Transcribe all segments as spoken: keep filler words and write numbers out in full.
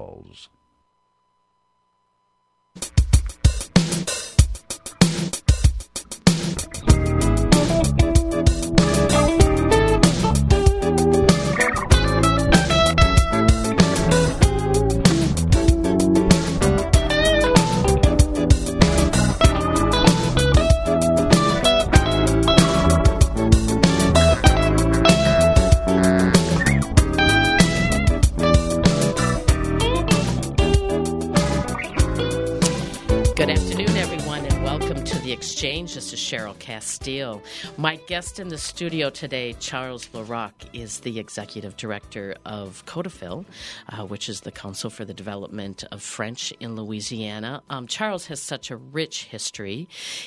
Charles. Exchange. This is Cheryl Castile. My guest in the studio today, Charles Larocque, is the executive director of CODAFIL, uh, which is the Council for the Development of French in Louisiana. Um, Charles has such a rich history.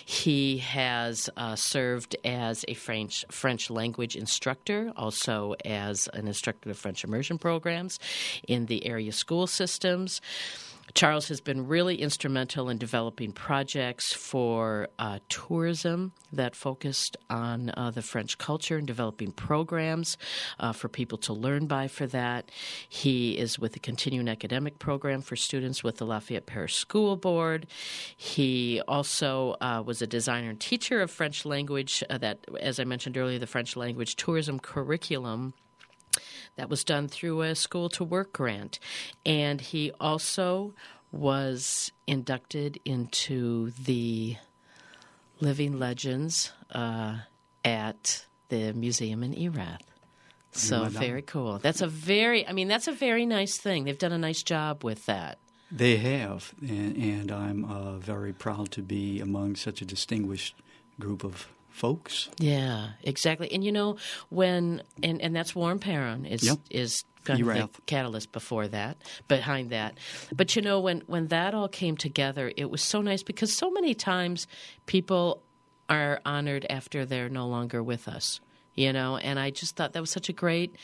He has uh, served as a French French language instructor, also as an instructor of French immersion programs in the area school systems. Charles has been really instrumental in developing projects for uh, tourism that focused on uh, the French culture and developing programs uh, for people to learn by for that. He is with the continuing academic program for students with the Lafayette Parish School Board. He also uh, was a designer and teacher of French language uh, that, as I mentioned earlier, the French language tourism curriculum that was done through a School to Work grant. And he also was inducted into the Living Legends uh, at the museum in Erath. So very cool. That's a very, I mean, that's a very nice thing. They've done a nice job with that. They have, and, and I'm uh, very proud to be among such a distinguished group of folks. Yeah, exactly. And you know, when and, and that's Warren Perron is yep. is kind of the catalyst before that, behind that. But you know, when when that all came together, it was so nice because so many times people are honored after they're no longer with us. You know, and I just thought that was such a great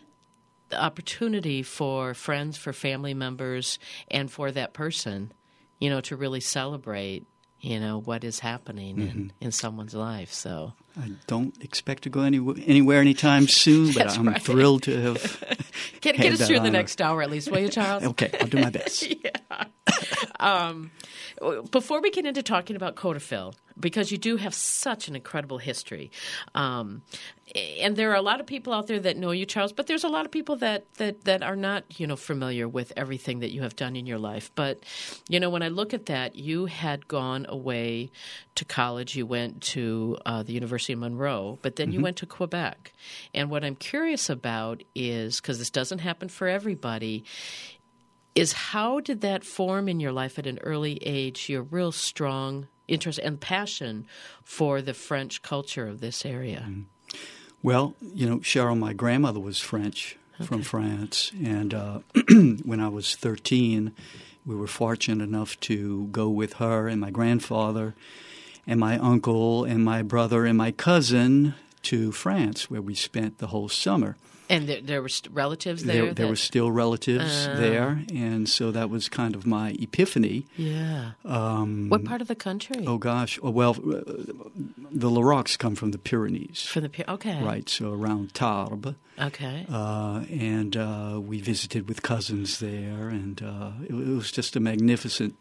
opportunity for friends, for family members, and for that person, you know, to really celebrate, you know, what is happening mm-hmm. in, in someone's life. So I don't expect to go any, anywhere anytime soon, but I'm right. thrilled to have Get, get us through honor. the next hour at least, will you, Charles? Okay, I'll do my best. yeah. Um, before we get into talking about CODAFIL, because you do have such an incredible history, um, and there are a lot of people out there that know you, Charles, but there's a lot of people that, that, that are not, you know, familiar with everything that you have done in your life. But, you know, when I look at that, you had gone away to college. You went to uh, the University of Monroe, but then mm-hmm. you went to Quebec. And what I'm curious about is, because this doesn't happen for everybody, is how did that form in your life at an early age, your real strong interest and passion for the French culture of this area? Mm-hmm. Well, you know, Cheryl, my grandmother was French, okay. from France, and uh, when I was thirteen, we were fortunate enough to go with her and my grandfather and my uncle and my brother and my cousin to France, where we spent the whole summer. And there, there were st- relatives there? There, there were still relatives uh, there, and so that was kind of my epiphany. Yeah. Um, what part of the country? Oh, gosh. Oh, well, uh, the Larocques come from the Pyrenees. From the Pyrenees, okay. Right, so around Tarbes. Okay. Uh, and uh, we visited with cousins there, and uh, it, it was just a magnificent,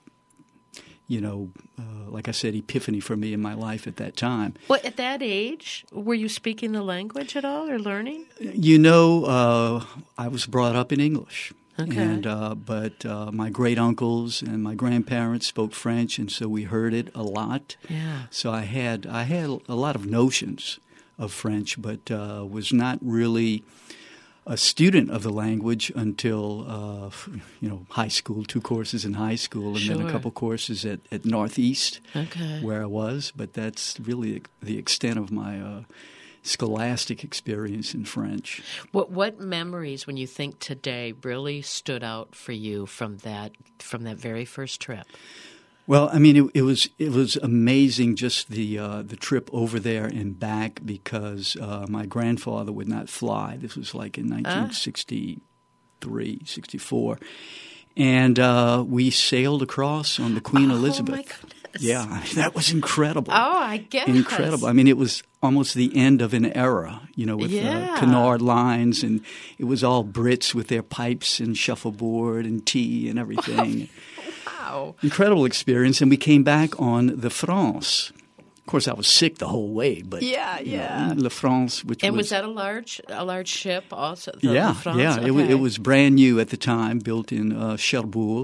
you know, uh, like I said, epiphany for me in my life at that time. Well, at that age, were you speaking the language at all or learning? You know, uh, I was brought up in English. Okay. And, uh, but uh, my great-uncles and my grandparents spoke French, and so we heard it a lot. Yeah. So I had, I had a lot of notions of French, but uh, was not really a student of the language until, uh, you know, high school, two courses in high school, and sure. then a couple courses at, at Northeast, okay. where I was. But that's really the extent of my uh, scholastic experience in French. What what memories, when you think today, really stood out for you from that from that very first trip? Well, I mean, it, it was it was amazing just the uh, the trip over there and back, because uh, my grandfather would not fly. This was like in nineteen sixty-three, sixty-four. And uh, we sailed across on the Queen oh, Elizabeth. Oh, my goodness. Yeah, I mean, that was incredible. Oh, I guess. Incredible. I mean, it was almost the end of an era, you know, with Yeah. uh, canard lines, and it was all Brits with their pipes and shuffleboard and tea and everything. Wow. Incredible experience. And we came back on the France. Of course, I was sick the whole way, but Yeah, you know, yeah. La France, which And was, was that a large a large ship also? The yeah, La France? yeah. It, wa- Okay. it was brand new at the time, built in uh, Cherbourg,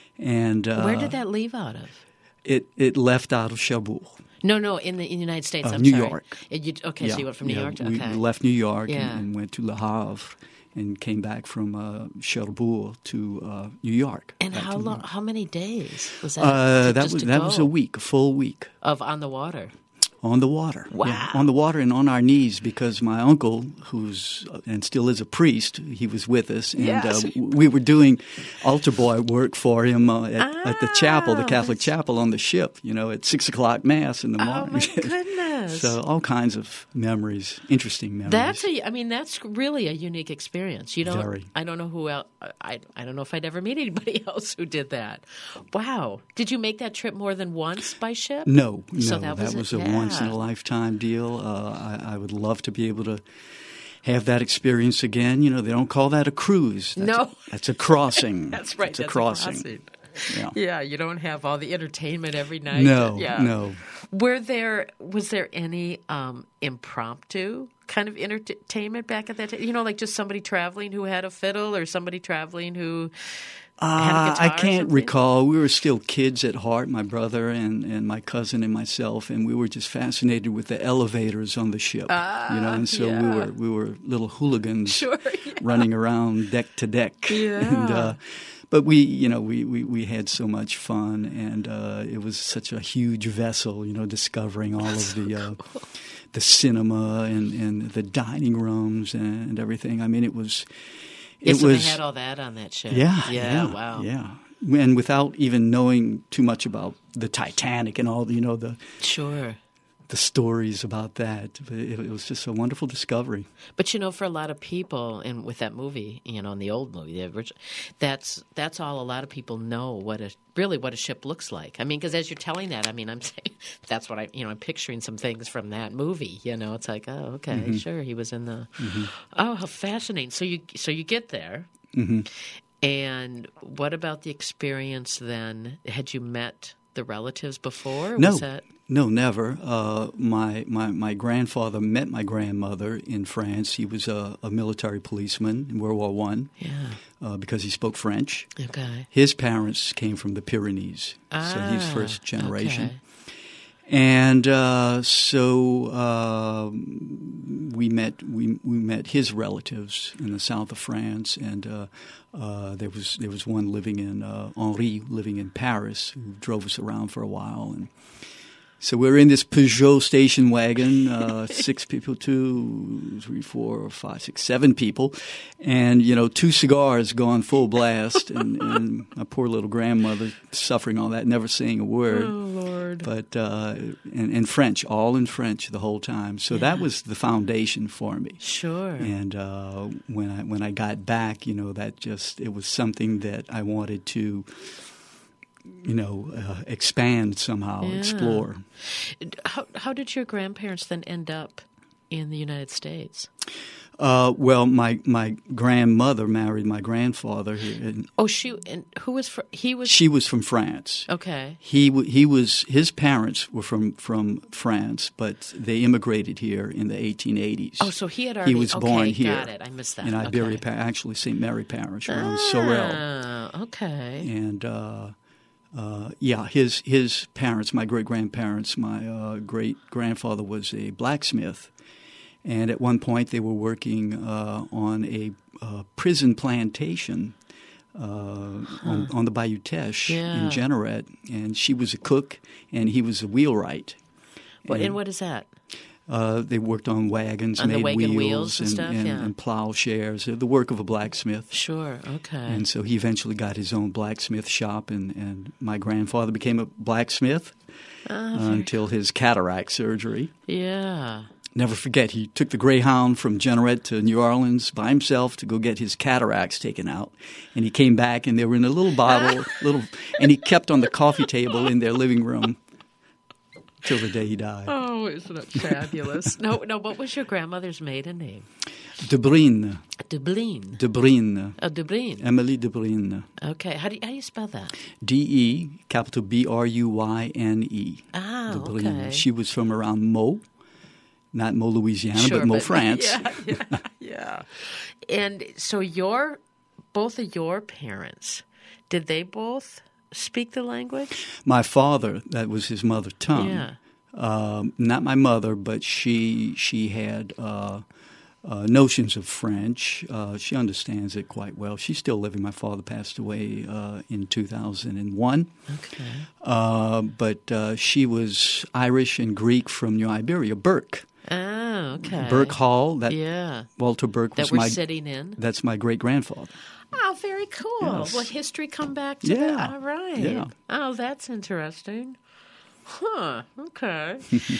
and uh, Where did that leave out of? It it left out of Cherbourg. No, no, in the, in the United States. Uh, I'm New sorry. York. It- you- okay, so Yeah, you went from New yeah, York to we okay. left New York Yeah. and, and went to Le Havre, and came back from uh, Cherbourg to uh, New York. And back how to New long? York. How many days was that? Uh, to- that just was to that go was a week, a full week. of on the water. On the water. Wow. Yeah, on the water and on our knees, because my uncle, who's and still is a priest, he was with us. And Yes. uh, we were doing altar boy work for him uh, at, at the chapel, the Ah, Catholic chapel on the ship, you know, at six o'clock Mass in the Oh morning. my goodness! So all kinds of memories, interesting memories. That's a. I mean, that's really a unique experience. You don't. Very. I don't know who else. I. I don't know if I'd ever meet anybody else who did that. Wow. Did you make that trip more than once by ship? No, no, So that, that was was, it, a yeah. once in a lifetime deal. Uh, I, I would love to be able to have that experience again. You know, they don't call that a cruise. That's No. a, that's a crossing. That's right. It's a that's crossing. A crossing. Yeah. Yeah, you don't have all the entertainment every night. No, yeah. no. Were there was there any um, impromptu kind of entertainment back at that time? You know, like just somebody traveling who had a fiddle, or somebody traveling who had a Uh, guitar I or can't something? recall. We were still kids at heart, my brother and, and my cousin and myself, and we were just fascinated with the elevators on the ship. Ah, you know, and so yeah. we were we were little hooligans Sure, yeah. running around deck to deck. Yeah. And, uh, but we, you know, we, we, we had so much fun, and uh, it was such a huge vessel, you know, discovering all of the uh, the cinema and, and the dining rooms and, and everything. I mean, it was Yeah, it so was they had all that on that ship. yeah, yeah, yeah, wow, yeah. And without even knowing too much about the Titanic and all, you know, the sure. the stories about that, but it, it was just a wonderful discovery. But you know, for a lot of people, and with that movie, you know, in the old movie, the original, that's that's all a lot of people know what a really what a ship looks like. I mean, because as you're telling that, I mean, I'm saying that's what I, you know, I'm picturing some things from that movie. You know, it's like, oh, okay, Mm-hmm. sure, he was in the. Oh, how fascinating! So you so you get there, Mm-hmm. and what about the experience then? Had you met the relatives before? No, Was that... no, never. Uh, my, my my grandfather met my grandmother in France. He was a, a military policeman in World War One Yeah. uh, because he spoke French. Okay. His parents came from the Pyrenees, so he's Ah, first generation. okay. And uh, so uh, we met we we met his relatives in the south of France, and uh, uh, there was there was one living in uh, Henri living in Paris who drove us around for a while, and so we're in this Peugeot station wagon, uh, six people, two, three, four, five, six, seven people, and you know, two cigars going full blast, and, and my poor little grandmother suffering all that, never saying a word. Oh Lord. But uh, and, and French, all in French the whole time. So Yeah. that was the foundation for me. Sure. And uh, when I when I got back, you know, that just it was something that I wanted to, you know, uh, expand somehow, Yeah. explore. How how did your grandparents then end up in the United States? Uh, well, my my grandmother married my grandfather, and Oh, she and who was fr- he was she was from France. okay. He w- he was his parents were from, from France, but they immigrated here in the eighteen eighties. Oh, so he had already He was okay, born here. Got it. I missed that. in Iberia, Okay. pa- actually Saint Mary Parish around Sorel. Ah, okay. And uh, uh, yeah, his his parents, my great grandparents, my uh, great grandfather was a blacksmith, and at one point they were working uh, on a uh, prison plantation uh, on, on the Bayou Teche Yeah. in Jeanneret, and she was a cook and he was a wheelwright. What, and what is that? Uh, they worked on wagons, On the made wagon wheels, wheels and and, stuff, and, yeah. and plowshares, uh, the work of a blacksmith. Sure. Okay. And so he eventually got his own blacksmith shop, and, and my grandfather became a blacksmith Ah, uh, very- until his cataract surgery. yeah. Never forget, he took the Greyhound from Jeanneret to New Orleans by himself to go get his cataracts taken out. And he came back, and they were in a little bottle, little, and he kept on the coffee table in their living room till the day he died. Oh, isn't it fabulous? no, no. What was your grandmother's maiden name? De Bruyne. De Bruyne. De Bruyne. Oh, De Bruyne. Emily De Bruyne. Okay. How do you, how do you spell that? D E, capital B R U Y N E. Ah, De Bruyne. okay. She was from around Meaux, not Meaux, Louisiana, Sure, but Meaux, but- France. Yeah, yeah, yeah. And so your, both of your parents, did they both speak the language? My father, that was his mother tongue. Yeah. Um, not my mother, but she she had uh, uh, notions of French. Uh, she understands it quite well. She's still living. My father passed away uh, in two thousand one. Okay. Uh, but uh, she was Irish and Greek from New Iberia, Burke. Oh, okay. Burke Hall. That Yeah. Walter Burke was That we're my. sitting in. That's my great grandfather. Oh, very cool. Yes. Well, history come back to Yeah. that. All right. Yeah. Oh, that's interesting. Huh. Okay.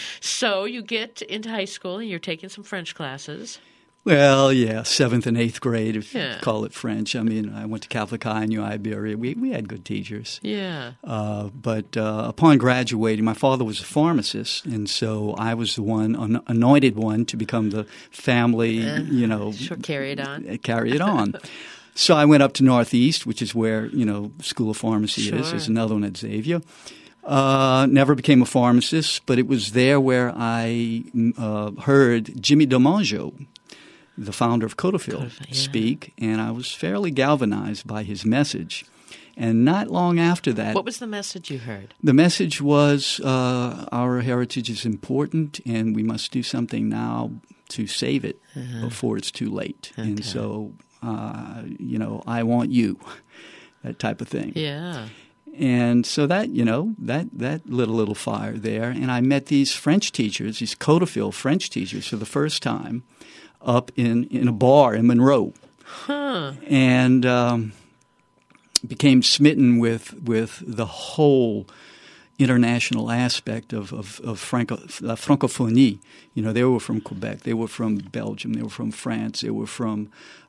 So you get into high school and you're taking some French classes. Well, yeah, seventh and eighth grade, if Yeah. you call it French. I mean, I went to Catholic High in New Iberia. We we had good teachers. Yeah. Uh, but uh, upon graduating, my father was a pharmacist, and so I was the one, an anointed one, to become the family, you know, Sure, carry it on. carry it on. So I went up to Northeast, which is where, you know, School of Pharmacy is. Sure. There's another one at Xavier. Uh, never became a pharmacist, but it was there where I uh, heard Jimmy DiMaggio, the founder of Codafil, Codafil, yeah. speak, and I was fairly galvanized by his message. And not long after that, What was the message you heard? the message was uh, our heritage is important, and we must do something now to save it before it's too late. And Okay. so, uh, you know, I want you, that type of thing. Yeah. And so that, you know, that, that lit a little fire there. And I met these French teachers, these Codafil French teachers for the first time up in, in a bar in Monroe. Huh. And um, became smitten with with the whole international aspect of, of, of Franco, uh, francophonie. You know, they were from Quebec, they were from Belgium, they were from France, they were from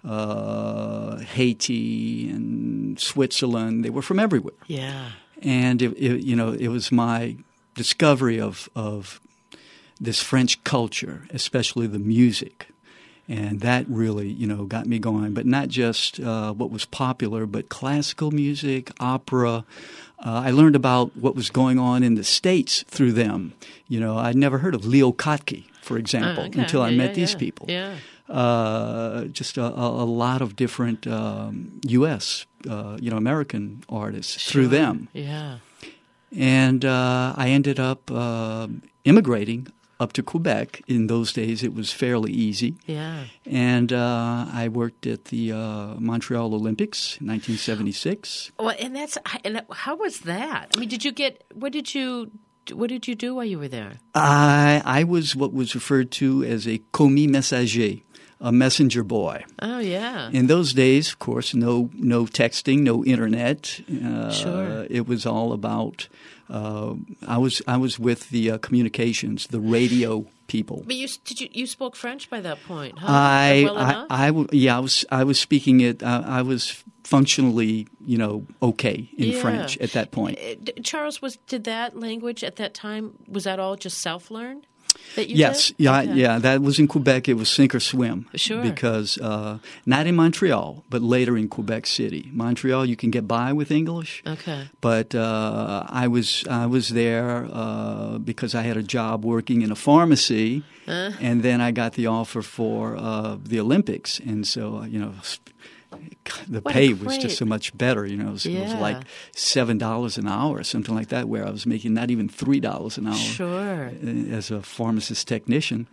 uh, Haiti and Switzerland. They were from everywhere. Yeah. And, it, it, you know, it was my discovery of, of this French culture, especially the music. And that really, you know, got me going. But not just uh, what was popular, but classical music, opera. Uh, I learned about what was going on in the States through them. You know, I'd never heard of Leo Kottke, for example, Oh, okay. until I Yeah, met yeah, these yeah. people. Yeah. Uh, just a, a, a lot of different um, U S, uh, you know, American artists through Sure. them. Yeah. And uh, I ended up uh, immigrating up to Quebec. In those days, it was fairly easy. Yeah. And uh, I worked at the uh, Montreal Olympics in nineteen seventy-six. Well, and that's and how was that? I mean, did you get what did you what did you do while you were there? I, I was what was referred to as a commis messager, a messenger boy. Oh yeah. In those days, of course, no no texting, no internet. Uh, Sure. It was all about. Uh, I was I was with the uh, communications, the radio people. But you did you you spoke French by that point, huh? I, well I, enough? I, w- yeah, I was, I was speaking it. Uh, I was functionally, you know, okay in Yeah. French at that point. Uh, d- Charles, was did that language at that time was that all just self learned? That you Yes, did? yeah, Okay. yeah. That was in Quebec. It was sink or swim. Sure. Because uh, not in Montreal, but later in Quebec City. Montreal, you can get by with English. Okay. But uh, I was I was there uh, because I had a job working in a pharmacy, Uh. and then I got the offer for uh, the Olympics, and so uh, you know. The What a pay was great- just so much better, you know. It was, it was Yeah. like seven dollars an hour or something like that, where I was making not even three dollars an hour Sure. as a pharmacist technician.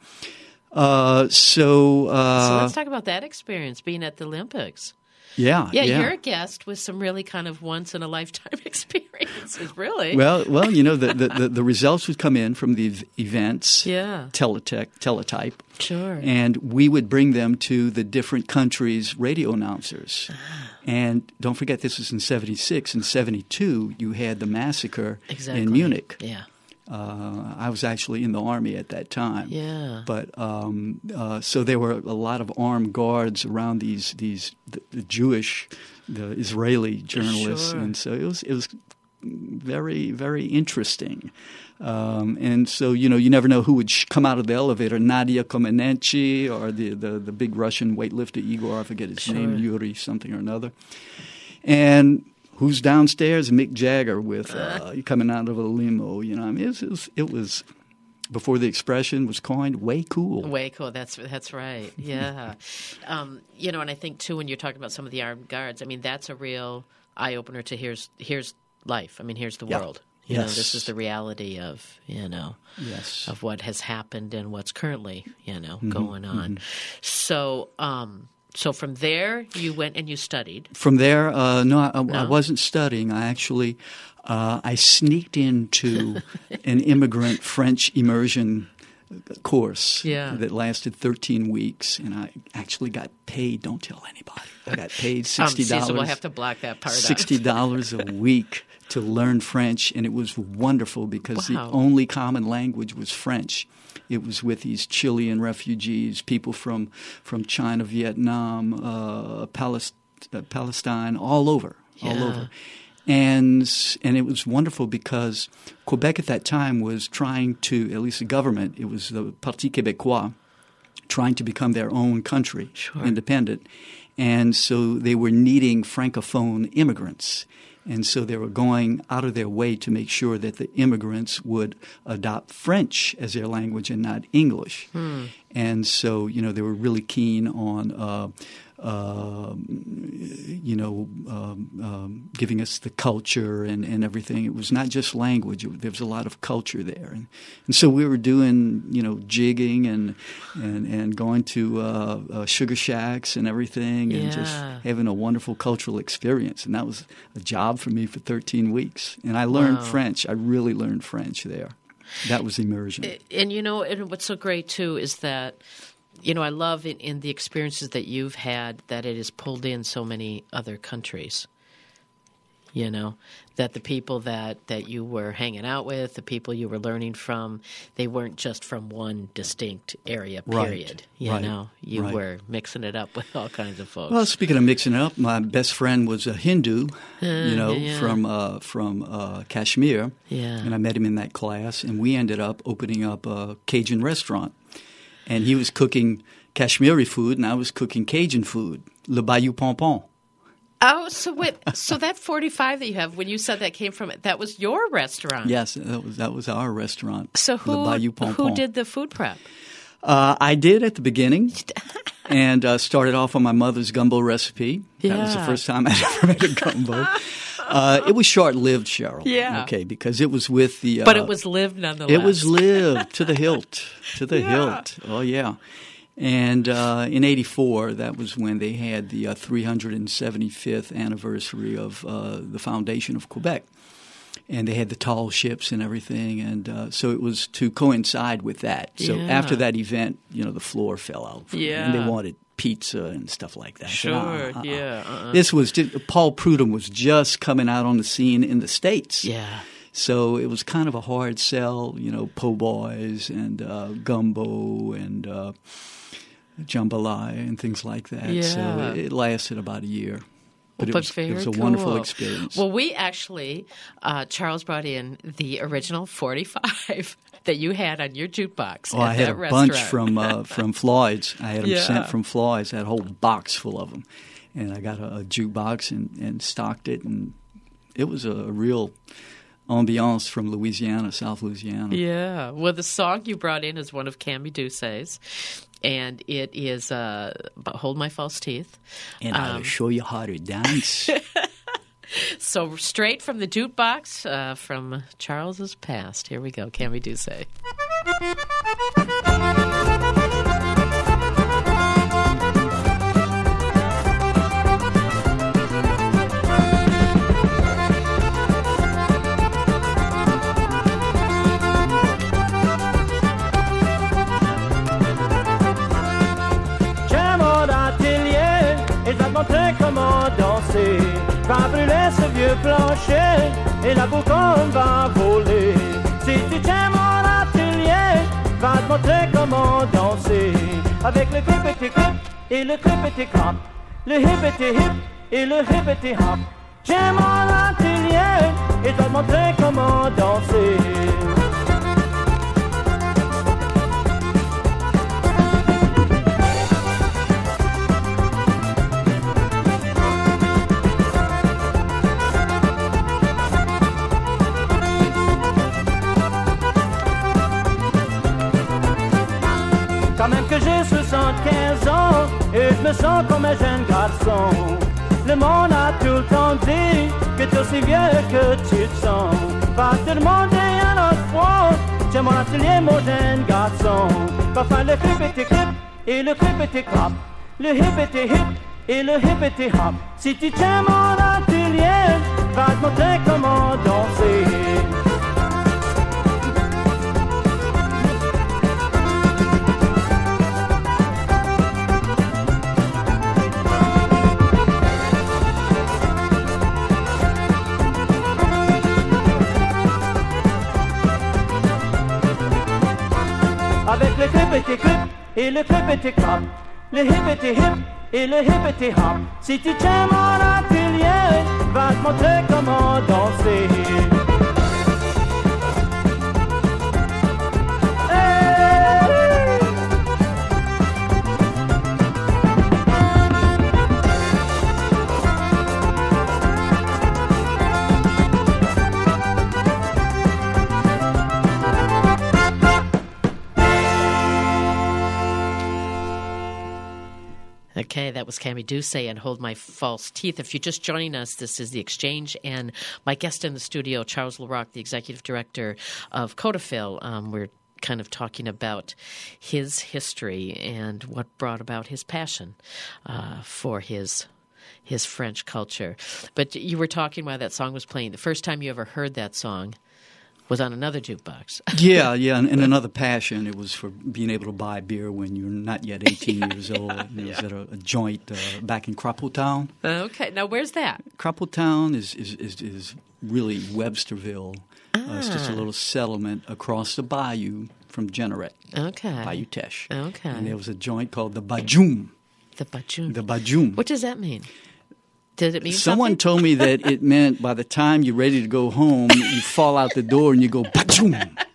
Uh, so, uh, So let's talk about that experience being at the Olympics. yeah, Yeah, yeah. you're a guest with some really kind of once in a lifetime experiences, really. Well, well, you know, the, the, the, the results would come in from the ev- events, Yeah. teletech, teletype, Sure. and we would bring them to the different countries' radio announcers. And don't forget, this was in seventy-six. In seventy-two, you had the massacre Exactly. in Munich. Yeah. Uh, I was actually in the army at that time. Yeah. But um, uh, so there were a lot of armed guards around these these the, the Jewish, the Israeli journalists, Sure. and so it was it was very, very interesting. Um, and so, you know, you never know who would sh- come out of the elevator, Nadia Comaneci or the, the, the big Russian weightlifter, Igor, I forget his Sure. name, Yuri something or another. And who's downstairs? Mick Jagger with uh, coming out of a limo. You know, I mean, it was, it was, it was before the expression was coined, way cool. Way cool. That's that's right. Yeah. um, you know, and I think, too, when you're talking about some of the armed guards, I mean, that's a real eye-opener to here's, here's life. I mean, here's the Yeah. world. You yes. know, this is the reality of, you know, yes. of what has happened and what's currently, you know, Mm-hmm, going on. mm-hmm. So, um, so from there, you went and you studied. From there, uh, no, I, No? I wasn't studying. I actually, uh, I sneaked into an immigrant French immersion course Yeah. that lasted thirteen weeks, and I actually got paid. Don't tell anybody. I got paid sixty dollars. Um, Cecil, we'll have to block that part out. sixty dollars a week to learn French, and it was wonderful because Wow. the only common language was French. It was with these Chilean refugees, people from from China, Vietnam, uh, Palest- uh, Palestine, all over, all Yeah. over. And and it was wonderful because Quebec at that time was trying to, at least the government, it was the Parti Québécois, trying to become their own country, Sure. independent. And so they were needing Francophone immigrants. And so they were going out of their way to make sure that the immigrants would adopt French as their language and not English. Hmm. And so, you know, they were really keen on, uh, uh, you know, um, um, giving us the culture and, and everything. It was not just language. It, there was a lot of culture there. And, and so we were doing, you know, jigging and and, and going to uh, uh, sugar shacks and everything and just Yeah. having a wonderful cultural experience. And that was a job for me for thirteen weeks. And I learned Wow. French. I really learned French there. That was immersion. And, you know, and what's so great, too, is that, you know, I love in, in the experiences that you've had that it has pulled in so many other countries. You know, that the people that, that you were hanging out with, the people you were learning from, they weren't just from one distinct area, Right, period. You right, know, you right. were mixing it up with all kinds of folks. Well, speaking of mixing it up, my best friend was a Hindu, you know, yeah. from uh, from uh, Kashmir, Yeah. and I met him in that class, and we ended up opening up a Cajun restaurant, and he was cooking Kashmiri food, and I was cooking Cajun food, Le Bayou Pompon. Oh, so wait, so that forty-five that you have, when you said that came from, that was your restaurant. Yes, that was that was our restaurant. So Le who Bayou Pompon. who did the food prep? Uh, I did at the beginning, and uh, started off on my mother's gumbo recipe. That was the Yeah. first time I'd ever made a gumbo. Uh, it was short-lived, Cheryl. Yeah. Okay, because it was with the. Uh, But it was lived nonetheless. It was lived to the hilt, to the Yeah. hilt. Oh yeah. And uh, in eighty-four, that was when they had the uh, three hundred seventy-fifth anniversary of uh, the foundation of Quebec. And they had the tall ships and everything. And uh, so it was to coincide with that. So Yeah. after that event, you know, the floor fell out. for me. And Yeah. they wanted pizza and stuff like that. I said, Sure, "Uh-uh, uh-uh." yeah. Uh-uh. This was just, Paul Prudhomme was just coming out on the scene in the States. Yeah. So it was kind of a hard sell, you know, po' boys and uh, gumbo and uh, jambalaya and things like that. Yeah. So it, it lasted about a year. But, it, But was, very it was a cool. wonderful experience. Well, we actually, uh, Charles brought in the original forty-five that you had on your jukebox oh, at I had that a restaurant. bunch from uh, from Floyd's. I had them Yeah. sent from Floyd's. I had a whole box full of them. And I got a, a jukebox and, and stocked it. And it was a, a real ambiance from Louisiana, South Louisiana. Yeah. Well, the song you brought in is one of Cammy Doucet's, and it is uh, Hold My False Teeth. And I'll Um, show you how to dance. So straight from the jukebox uh, from Charles's past. Here we go, Cammy Doucet. J'ai mon atelier et je vais te montrer comment danser. Va brûler ce vieux plancher et la bouconne va voler. Si tu tiens mon atelier, va te montrer comment danser. Avec le hippity hip et le hippity hop, le hippity hip et le hippity hop. J'ai mon atelier et je dois te montrer comment danser. Quand même que j'ai soixante-quinze ans et je me sens comme un jeune garçon. Le monde a tout le temps dit que t'es aussi vieux que tu te sens. Va te demander un autre fois, tiens mon atelier mon jeune garçon. Va faire le hippity hip et le hippity hop, le hippity hip et le hippity hop. Si tu tiens mon atelier, va te montrer comment danser. Avec le hippity clip et le hippity clop, le hippity hip et le hippity hop. Si tu tiens mon atelier, va te montrer comment danser. Okay, that was Cammy Douce and Hold My False Teeth. If you're just joining us, this is The Exchange, and my guest in the studio, Charles LaRock, the executive director of Codaphil. Um, we're kind of talking about his history and what brought about his passion uh, for his his French culture. But you were talking while that song was playing. The first time you ever heard that song was on another jukebox. yeah, yeah, and, and another passion. It was for being able to buy beer when you're not yet eighteen yeah, years old. It yeah. was at a, a joint uh, back in Crapaud Town. Okay, now where's that? Crapaud Town is, is, is, is really Websterville. Ah. Uh, it's just a little settlement across the bayou from Jeanneret. Okay. Bayou Teche. Okay. And there was a joint called the Bajoum. The Bajoum. The Bajoum. What does that mean? Did it mean Someone something? told me that it meant by the time you're ready to go home, you fall out the door and you go, Bajoum.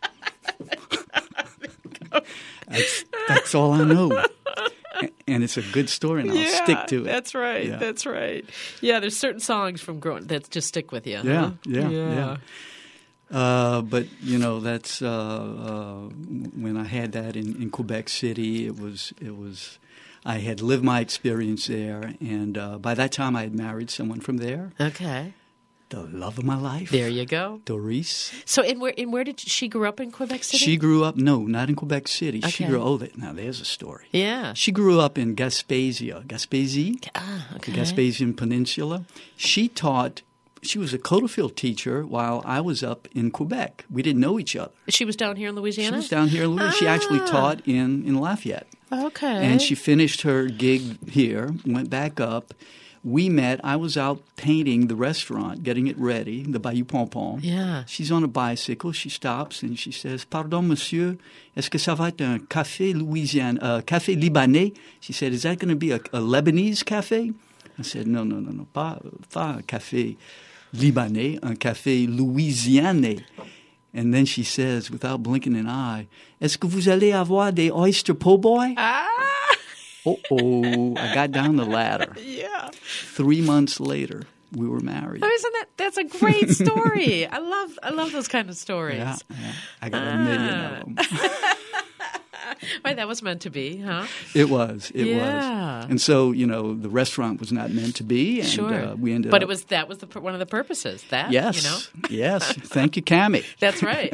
that's, that's all I know. And it's a good story, and I'll yeah, stick to it. That's right. Yeah. That's right. Yeah, there's certain songs from growing that just stick with you. Yeah, huh? yeah, yeah. yeah. Uh, but, you know, that's uh, uh, when I had that in, in Quebec City, it was it was... I had lived my experience there, and uh, by that time I had married someone from there. Okay. The love of my life. There you go. Doris. So, in where, in where did she grew up in Quebec City? She grew up, no, not in Quebec City. Okay. She grew oh, that, now there's a story. Yeah. She grew up in Gaspesia, Gaspésie, ah, okay. the Gaspésian Peninsula. She taught, she was a Codaphil teacher while I was up in Quebec. We didn't know each other. She was down here in Louisiana? She was down here in Louisiana. Ah. She actually taught in, in Lafayette. Okay. And she finished her gig here, went back up. We met. I was out painting the restaurant, getting it ready, the Bayou Pompon. Yeah. She's on a bicycle. She stops and she says, "Pardon, monsieur, est-ce que ça va être un café louisianais, uh, café libanais?" She said, "Is that going to be a, a Lebanese cafe?" I said, "No, no, no, no, pas, pas un café libanais, un café louisianais." And then she says, without blinking an eye, "Est-ce que vous allez avoir des oyster po' boy?" Ah! Uh-oh. I got down the ladder. Yeah. Three months later, we were married. Oh, isn't that that's a great story? I love I love those kind of stories. Yeah, yeah. I got ah. a million of them. Right, that was meant to be, huh? It was. It yeah. was. And so, you know, the restaurant was not meant to be, and sure. uh, we ended but up. But it was that was the, one of the purposes. That yes, you know. Yes. Thank you, Cammy. That's right.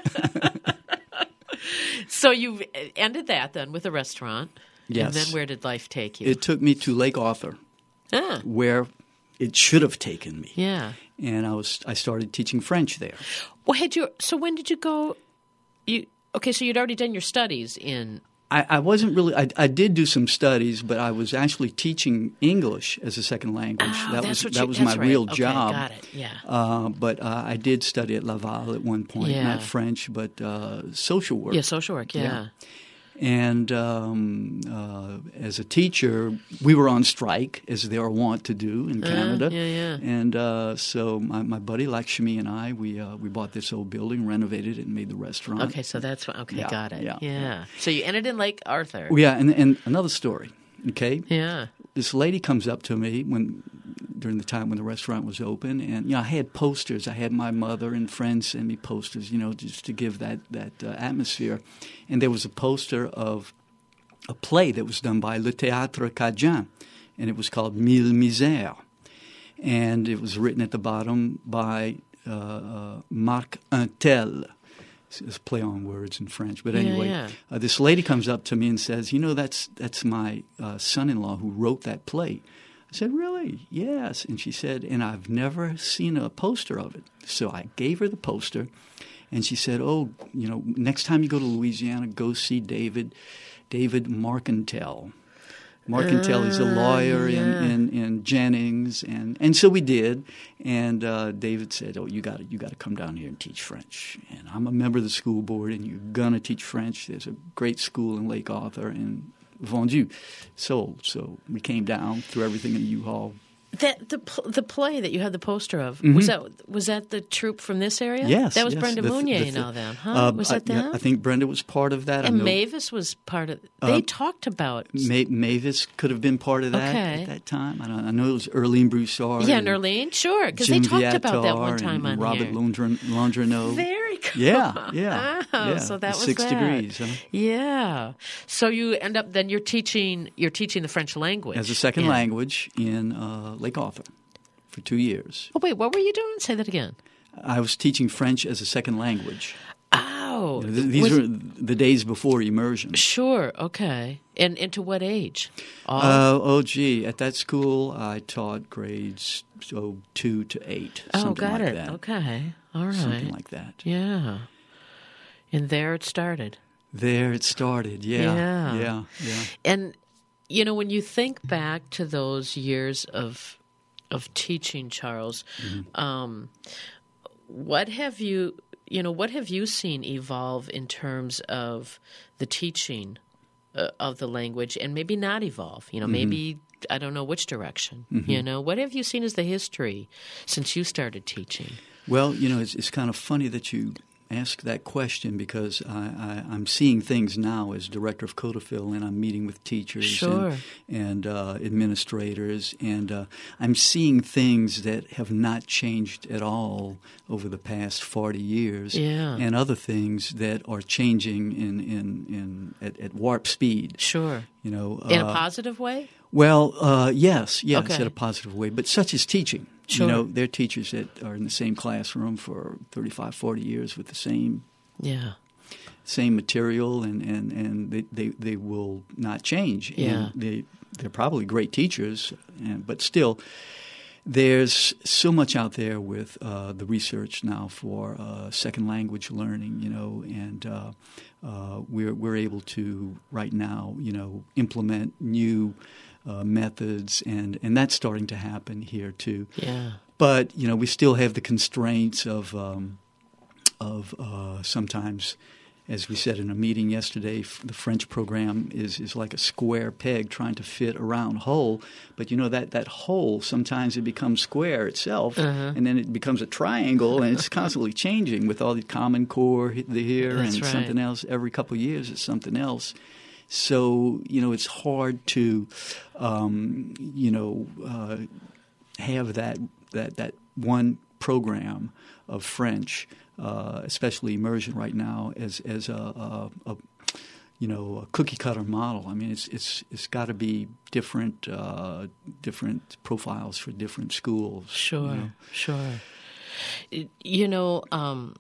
So you ended that then with a restaurant. Yes. And then where did life take you? It took me to Lake Arthur, ah. where it should have taken me. Yeah. And I was I started teaching French there. Well, had you? So when did you go? You okay? So you'd already done your studies in. I, I wasn't really. I, I did do some studies, but I was actually teaching English as a second language. Oh, that that's was what that you, was that's my right. real okay, job. Got it. Yeah. Uh, but uh, I did study at Laval at one point. Yeah. Not French, but uh, social work. Yeah, social work. Yeah. yeah. And um, uh, as a teacher, we were on strike, as they are wont to do in Canada. Uh, yeah, yeah. And uh, so my, my buddy Lakshmi and I, we uh, we bought this old building, renovated it, and made the restaurant. Okay, so that's what, okay, Yeah, got it. yeah, Yeah. yeah. So you ended in Lake Arthur. Yeah, and, and another story, okay? Yeah. This lady comes up to me when during the time when the restaurant was open, and you know I had posters. I had my mother and friends send me posters, you know, just to give that that uh, atmosphere. And there was a poster of a play that was done by Le Théâtre Cajun, and it was called Mille Misères, and it was written at the bottom by uh, uh, Marc Untel. It's a play on words in French, but anyway, Yeah, yeah. Uh, this lady comes up to me and says, "You know, that's that's my uh, son-in-law who wrote that play." I said, "Really?" "Yes." And she said, "And I've never seen a poster of it." So I gave her the poster, and she said, "Oh, you know, next time you go to Louisiana, go see David, David Marcantel." Marcantel is a lawyer yeah. in, in, in Jennings, and, and so we did. And uh, David said, "Oh, you got you got to come down here and teach French." And I'm a member of the school board, and you're gonna teach French. There's a great school in Lake Arthur, and vendu, sold. So we came down, threw everything in the U-Haul. That the pl- the play that you had the poster of, Mm-hmm. was that was that the troupe from this area? Yes, that was yes. Brenda The th- Mounier, the you th- know them, huh? Uh, was that I, yeah, them? I think Brenda was part of that. and I know Mavis was part of. They Uh, talked about. Ma- Mavis could have been part of that Okay. at that time. I, don't, I know it was Erlene Broussard. Yeah, and Erlene, sure, because they Jim talked about that one Viator time and on Robert here. Londre- Landreneau. Very cool. Yeah, yeah, Oh, yeah. so that The was Six that. Degrees, huh? Yeah. So you end up then you're teaching you're teaching the French language As a second Yeah. language in uh, Lake Arthur for two years. Oh wait, what were you doing? Say that again. I was teaching French as a second language. Oh, Th- These was- were the days before immersion. sure. Okay. And into what age? All? Uh, oh, gee. At that school, I taught grades oh, two to eight. oh, something got like it. that. Okay. All right. Something like that. Yeah. And there it started. There it started. Yeah. Yeah. Yeah. Yeah. And you know, when you think back to those years of of teaching, Charles, Mm-hmm. um, what have you you know what have you seen evolve in terms of the teaching uh, of the language, and maybe not evolve? You know, Mm-hmm. maybe I don't know which direction. You know, what have you seen as the history since you started teaching? Well, you know, it's, it's kind of funny that you ask that question because I, I, I'm seeing things now as director of Codafil, and I'm meeting with teachers Sure. and, and uh, administrators, and uh, I'm seeing things that have not changed at all over the past forty years, Yeah. and other things that are changing in, in, in at, at warp speed. Sure. You know, In a uh, positive way? well, uh, yes, yes, Okay. in a positive way, but such is teaching. Sure. You know, they're teachers that are in the same classroom for thirty-five, forty years with the same Yeah. same material, and, and, and they, they, they will not change. Yeah. And they, they're probably great teachers, and, but still, there's so much out there with uh, the research now for uh, second language learning, you know, and uh, uh, we're, we're able to right now, you know, implement new Uh, methods, and, and that's starting to happen here too. Yeah. But you know, we still have the constraints of um, of uh, sometimes, as we said in a meeting yesterday, f- the French program is, is like a square peg trying to fit a round hole. But you know that that hole sometimes it becomes square itself, Uh-huh. and then it becomes a triangle, and it's constantly changing with all the Common Core he- the here That's and right. something else. Every couple of years, it's something else. So, you know, it's hard to, um, you know, uh, have that, that that one program of French, uh, especially immersion right now, as as a, a, a you know a cookie cutter model. I mean, it's it's it's got to be different uh, different profiles for different schools. Sure, you know. sure. You know, um,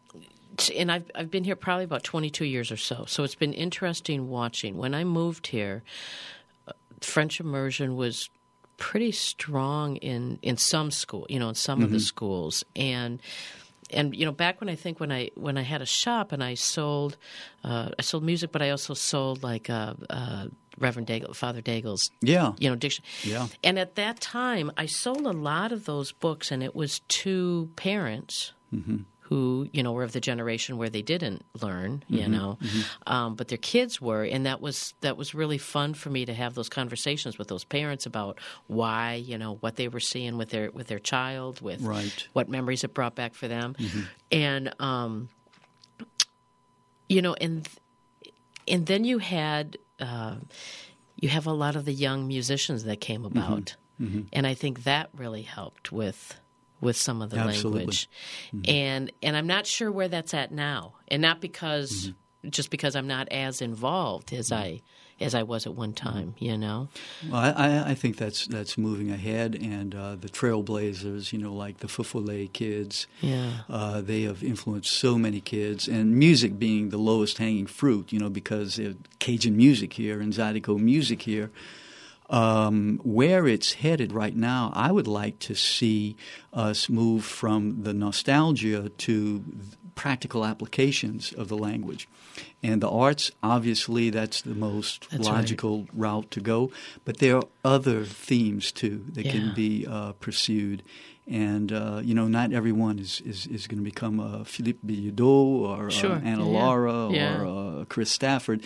and I've I've been here probably about twenty-two years or so. So it's been interesting watching. When I moved here, uh, French immersion was pretty strong in, in some school, you know, in some of the schools, and and you know, back when I think when I when I had a shop and I sold uh, I sold music, but I also sold like uh, uh, Reverend Daigle, Father Daigle's, Yeah. you know, diction. Yeah. And at that time, I sold a lot of those books, and it was to parents who, you know, were of the generation where they didn't learn, you Mm-hmm, know, mm-hmm. um, but their kids were, and that was that was really fun for me to have those conversations with those parents about why, you know, what they were seeing with their with their child, with Right. what memories it brought back for them, Mm-hmm. and um, you know, and and then you had uh, you have a lot of the young musicians that came about, Mm-hmm. and I think that really helped with. with some of the Absolutely. language. Mm-hmm. And and I'm not sure where that's at now. And not because Mm-hmm. just because I'm not as involved as I as I was at one time, you know. Well, I, I think that's that's moving ahead, and uh, the trailblazers, you know, like the Fufule kids, Yeah. uh, they have influenced so many kids, and music being the lowest hanging fruit, you know, because of Cajun music here and Zydeco music here. Um, where it's headed right now, I would like to see us move from the nostalgia to practical applications of the language. And the arts, obviously, that's the most That's logical right. route to go. But there are other themes, too, that Yeah. can be uh, pursued. And, uh, you know, not everyone is, is, is going to become a Philippe Billaudot or Sure. uh, Anna Yeah. Lara Yeah. or uh, Chris Stafford.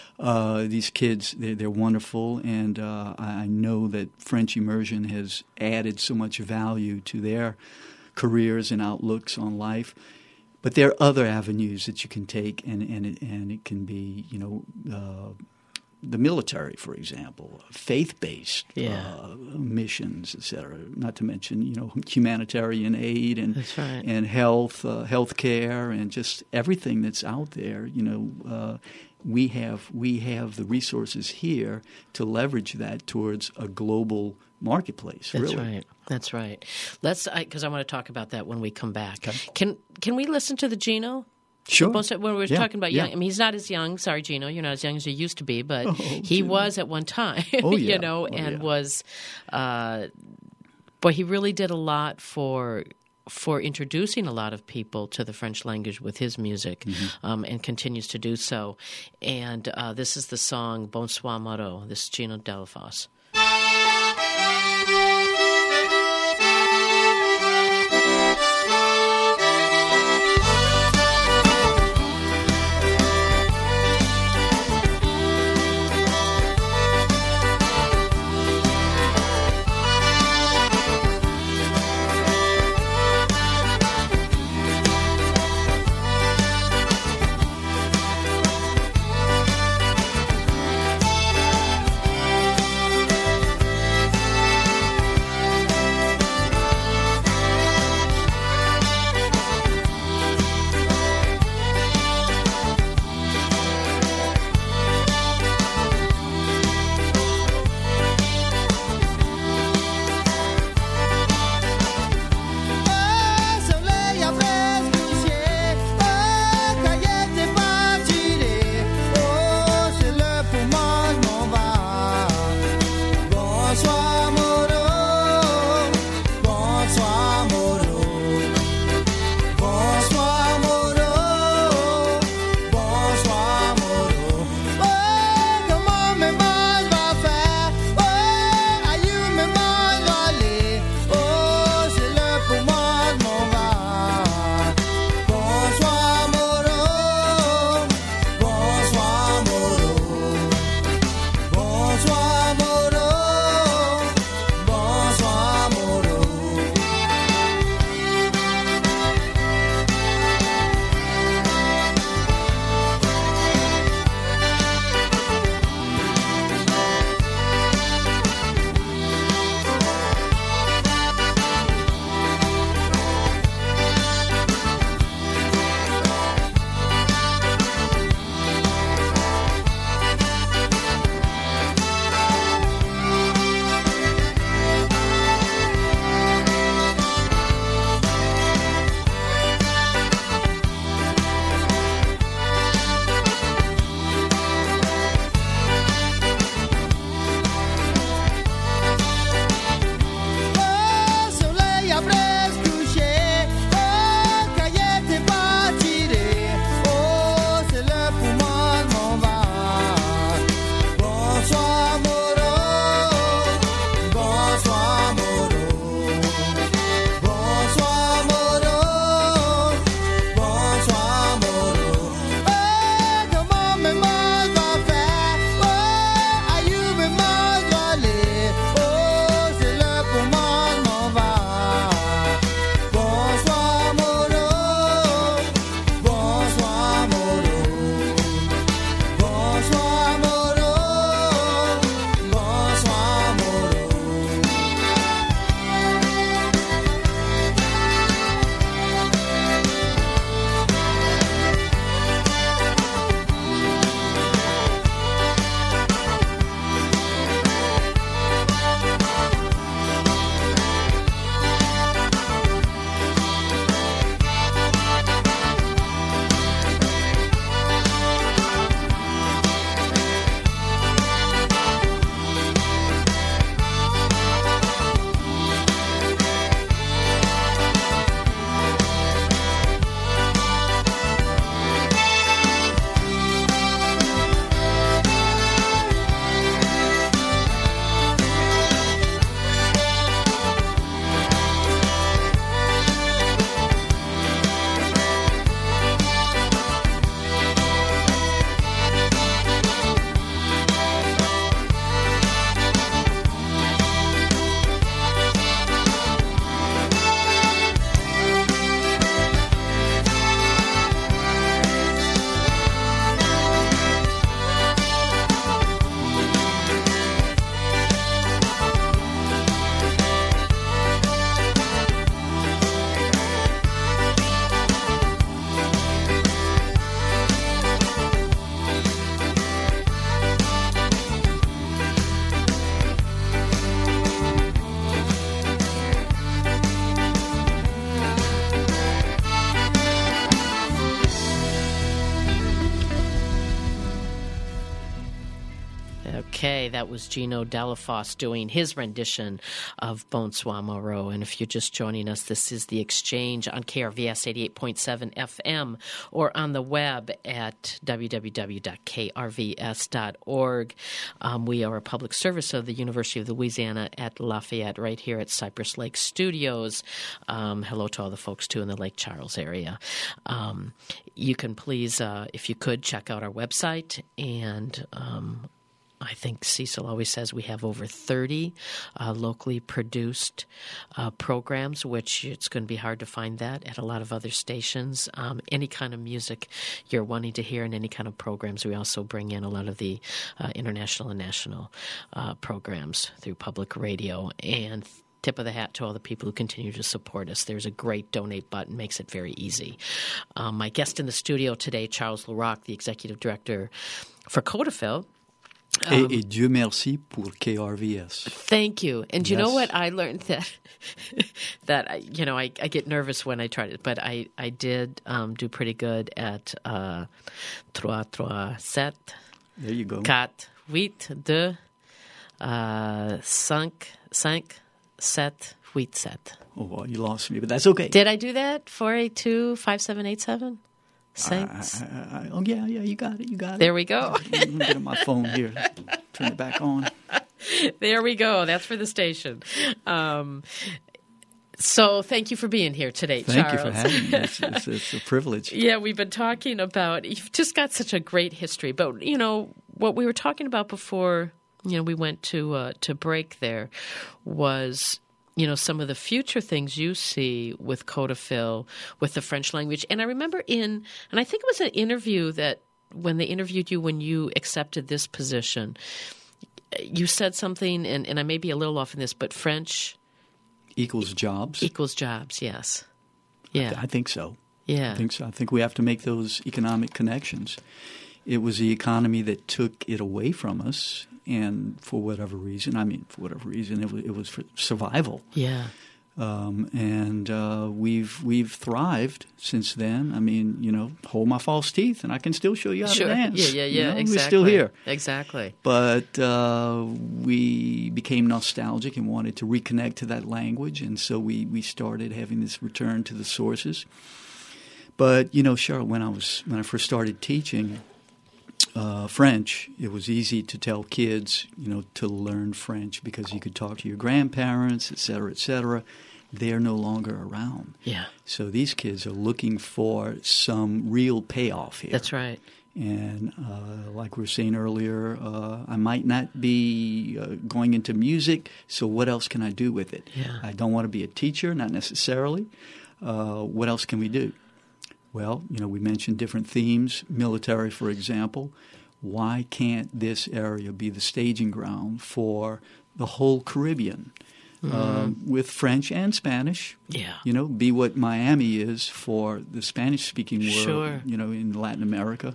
Uh, these kids, they're, they're wonderful, and uh, I know that French immersion has added so much value to their careers and outlooks on life. But there are other avenues that you can take, and and it, and it can be, you know, uh, the military, for example, faith-based Yeah. uh, missions, et cetera. Not to mention, you know, humanitarian aid and That's right. and health, uh, health care, and just everything that's out there. You know, uh, we have we have the resources here to leverage that towards a global marketplace. That's really. right. That's right. Let's because I, I want to talk about that when we come back. Okay. Can can we listen to the Gino? Sure. Most, when we were Yeah, talking about yeah. young, I mean, he's not as young. Sorry, Gino, you're not as young as you used to be, but Oh, he Gino. was at one time. Oh, yeah. You know, Oh, and yeah. was, uh, boy, he really did a lot for for introducing a lot of people to the French language with his music, Mm-hmm. um, and continues to do so. And uh, this is the song "Bonsoir Moreau." This is Gino Delafosse. Bonsoir Okay, that was Gino Delafosse doing his rendition of Bonsoir Moreau. And if you're just joining us, this is The Exchange on K R V S eighty-eight point seven F M or on the web at w w w dot k r v s dot org. Um, we are a public service of the University of Louisiana at Lafayette, right here at Cypress Lake Studios. Um, hello to all the folks, too, in the Lake Charles area. Um, you can please, uh, if you could, check out our website. And um, I think Cecil always says we have over thirty uh, locally produced uh, programs, which it's going to be hard to find that at a lot of other stations. Um, any kind of music you're wanting to hear and any kind of programs. We also bring in a lot of the uh, international and national uh, programs through public radio. And tip of the hat to all the people who continue to support us. There's a great donate button, makes it very easy. Um, my guest in the studio today, Charles Larocque, the executive director for Codafil. Um, et, et Dieu merci pour K R V S. Thank you. And yes. You know what? I learned that, that I, you know, I, I get nervous when I try it, but I, I did um, do pretty good at uh, trois, trois, sept. There you go. Quatre, huit, deux, uh, cinq, cinq, sept, huit, sept. Oh, well, you lost me, but that's okay. Did I do that? Four, eight, two, five, seven, eight, seven? Saints. I, I, I, oh, yeah, yeah, you got it, you got it. There we go. Let me get on my phone here. Turn it back on. There we go. That's for the station. Um, so thank you for being here today, Thank Charles. you for having me. It's, it's, it's a privilege. Yeah, we've been talking about, you've just got such a great history. But, you know, what we were talking about before, you know, we went to uh, to break there was, you know, some of the future things you see with Codafil, with the French language. And I remember in, and I think it was an interview that when they interviewed you when you accepted this position, you said something, and, and I may be a little off in this, but French equals jobs. Equals jobs, yes. Yeah. I, th- I think so. Yeah. I think so. I think we have to make those economic connections. It was the economy that took it away from us. And for whatever reason, I mean, for whatever reason, it was, it was for survival. Yeah. Um, and uh, we've we've thrived since then. I mean, you know, hold my false teeth, and I can still show you how sure. to dance. Yeah, yeah, yeah. You know, exactly. We're still here. Exactly. But uh, we became nostalgic and wanted to reconnect to that language, and so we, we started having this return to the sources. But you know, Cheryl, when I was when I first started teaching Uh, French, it was easy to tell kids, you know, to learn French because you could talk to your grandparents, et cetera, et cetera. They're no longer around. Yeah. So these kids are looking for some real payoff here. That's right. And uh, like we were saying earlier, uh, I might not be uh, going into music, so what else can I do with it? Yeah. I don't want to be a teacher, not necessarily. Uh, what else can we do? Well, you know, we mentioned different themes, military, for example. Why can't this area be the staging ground for the whole Caribbean mm-hmm. uh, with French and Spanish? Yeah. You know, be what Miami is for the Spanish-speaking world, sure. you know, in Latin America.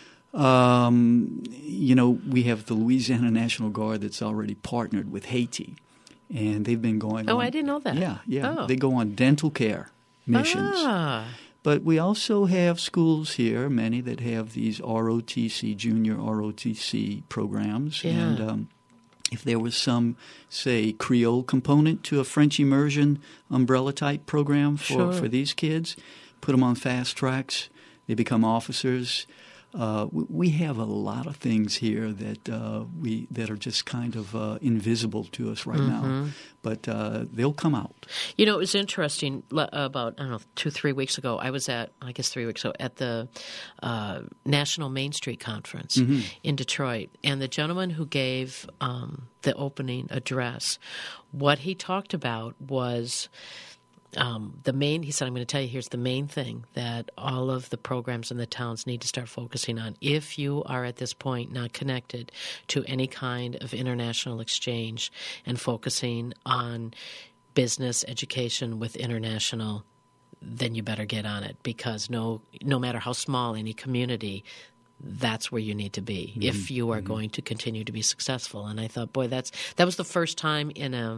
Um, you know, we have the Louisiana National Guard that's already partnered with Haiti, and they've been going Oh, on, I didn't know that. Yeah, yeah. Oh. They go on dental care missions. Ah. But we also have schools here, many that have these R O T C, junior R O T C programs. Yeah. And um, if there was some, say, Creole component to a French immersion umbrella-type program for, sure. for these kids, put them on fast tracks, they become officers. Uh, we have a lot of things here that uh, we that are just kind of uh, invisible to us right mm-hmm. now, but uh, they'll come out. You know, it was interesting. About I don't know two, three weeks ago, I was at I guess three weeks ago at the uh, National Main Street Conference mm-hmm. in Detroit, and the gentleman who gave um, the opening address, what he talked about was. Um, the main, he said, I'm going to tell you, here's the main thing that all of the programs in the towns need to start focusing on. If you are at this point not connected to any kind of international exchange and focusing on business education with international, then you better get on it because no, no matter how small any community, that's where you need to be mm-hmm. if you are mm-hmm. going to continue to be successful. And I thought, boy, that's that was the first time in a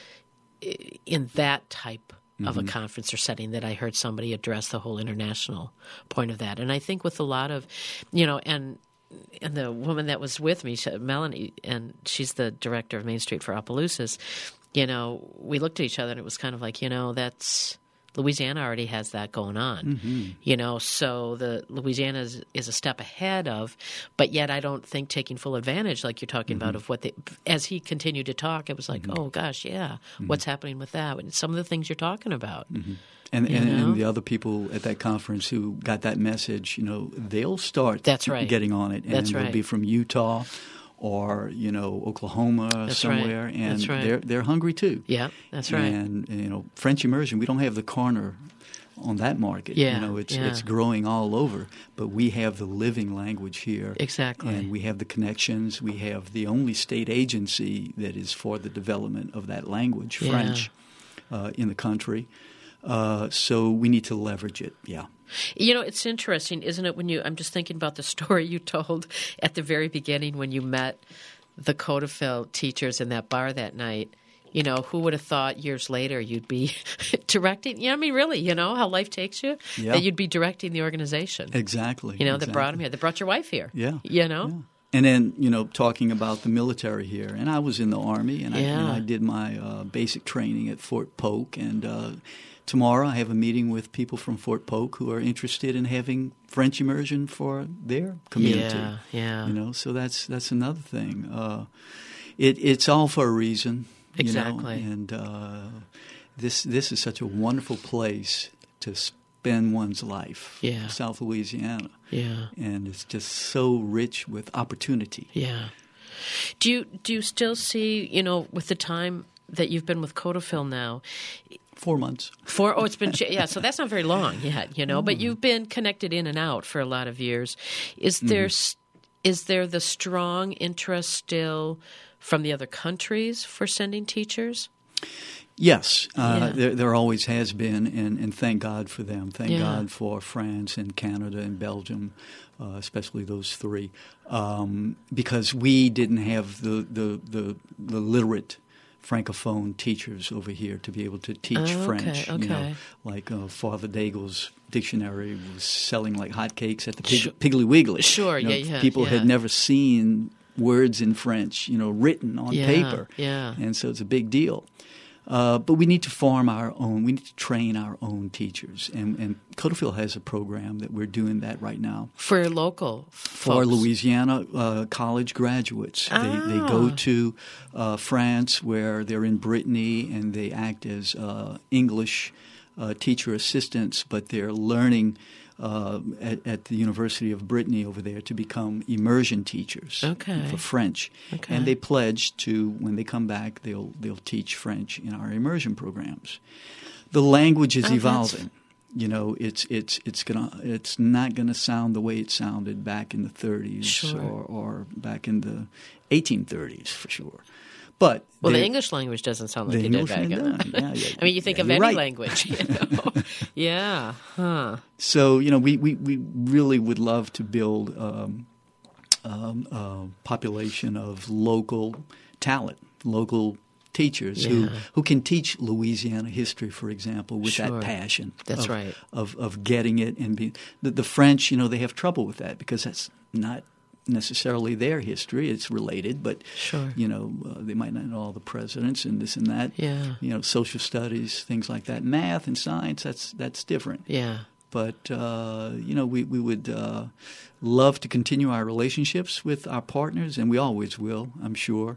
in that type of a conference or setting that I heard somebody address the whole international point of that. And I think with a lot of, you know, and and the woman that was with me, she, Melanie, and she's the director of Main Street for Opelousas, you know, we looked at each other and it was kind of like, you know, that's Louisiana already has that going on, mm-hmm. you know, so the Louisiana is, is a step ahead of, but yet I don't think taking full advantage, like you're talking mm-hmm. about, of what they, as he continued to talk, it was like, mm-hmm. oh gosh, yeah, mm-hmm. what's happening with that? And some of the things you're talking about. Mm-hmm. And, and, and the other people at that conference who got that message, you know, they'll start That's right. getting on it. And That's they'll right. be from Utah or, you know, Oklahoma that's somewhere. Right. And that's right. they're they're hungry too. Yeah, that's right. And, you know, French immersion, we don't have the corner on that market. Yeah, you know, it's yeah. it's growing all over. But we have the living language here. Exactly. And we have the connections. We have the only state agency that is for the development of that language, yeah. French, uh, in the country. Uh, so we need to leverage it, yeah. You know, it's interesting, isn't it, when you – I'm just thinking about the story you told at the very beginning when you met the Codafil teachers in that bar that night. You know, who would have thought years later you'd be directing – you know, I mean, really, you know, how life takes you, yeah. that you'd be directing the organization. Exactly. You know, exactly. that brought them here. They brought your wife here. Yeah. You know? Yeah. And then, you know, talking about the military here. And I was in the Army, and, yeah. I, and I did my uh, basic training at Fort Polk, and uh, – tomorrow I have a meeting with people from Fort Polk who are interested in having French immersion for their community. Yeah, yeah. You know, so that's that's another thing. Uh, it it's all for a reason. Exactly. You know? And uh, this this is such a wonderful place to spend one's life. Yeah. South Louisiana. Yeah. And it's just so rich with opportunity. Yeah. Do you do you still see, you know, with the time that you've been with Codafil now? Four months. Four. Oh, it's been yeah. So that's not very long yet, you know. Mm. But you've been connected in and out for a lot of years. Is there mm. is there the strong interest still from the other countries for sending teachers? Yes, uh, yeah. there, there always has been, and, and thank God for them. Thank yeah. God for France and Canada and Belgium, uh, especially those three, um, because we didn't have the the the, the literate Francophone teachers over here to be able to teach oh, French. Okay, okay. You know, like uh, Father Daigle's dictionary was selling like hotcakes at the Pig- sure. Piggly Wiggly. Sure, you know, yeah, yeah. People yeah. had never seen words in French, you know, written on yeah, paper. Yeah. And so it's a big deal. Uh, but we need to form our own. We need to train our own teachers, and, and Codafil has a program that we're doing that right now for local for folks. Louisiana uh, college graduates. Ah. They, they go to uh, France, where they're in Brittany, and they act as uh, English uh, teacher assistants, but they're learning uh, at, at the University of Brittany over there to become immersion teachers okay. for French. Okay. And they pledge to, when they come back, they'll they'll teach French in our immersion programs. The language is oh, evolving. You know, it's it's it's gonna it's not gonna sound the way it sounded back in the thirties sure. or, or back in the eighteen thirties for sure. But well, the English language doesn't sound like it did back then. Yeah, yeah, I mean, you think yeah, of any right. language, you know? yeah, huh. So, you know, we, we, we really would love to build um, um, a population of local talent, local teachers yeah. who, who can teach Louisiana history, for example, with sure. that passion. That's of, right. Of, of getting it and being the, the French, you know, they have trouble with that because that's not necessarily their history. It's related, but sure. you know, uh, they might not know all the presidents and this and that. Yeah. You know, social studies, things like that. Math and science, that's that's different. Yeah. But, uh, you know, we, we would uh, love to continue our relationships with our partners, and we always will, I'm sure.